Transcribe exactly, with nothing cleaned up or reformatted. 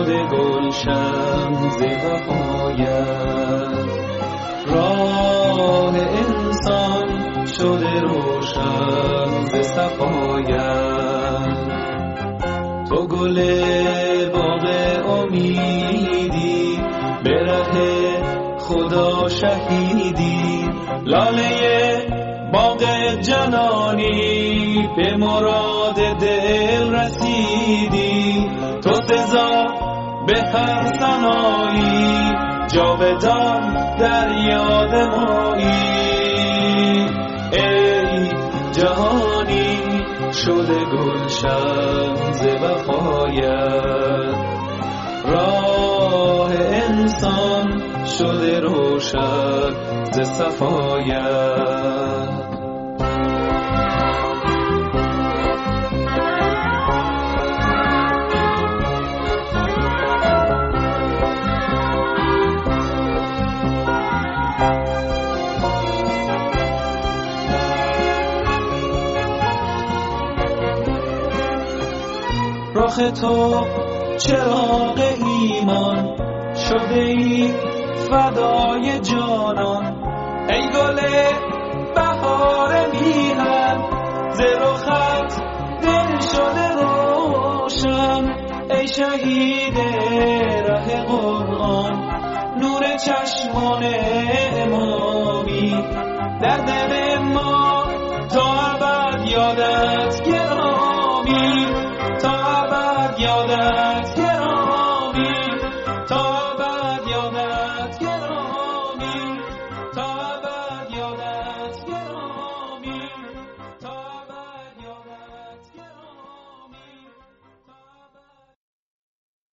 شده گلشن ز وفایت، راه انسان شده روشن ز صفایت. تو گل باغ امیدی، به ره خدا شهیدی، لاله باغ جنانی، به مراد دل رسیدی. تو سزا به هر ثنایی، جاودان در یاد مایی. ای جهانی شده گلشن ز وفایت، راه انسان شده روشن ز صفایت. رخ تو چراغ ایمان، شده ای فدای جانان. ای گل بهار میهن، ز رخت دل شده روشن. ای شهید ره قرآن، نور چشمان امامی، در دل ما تا ابد یادت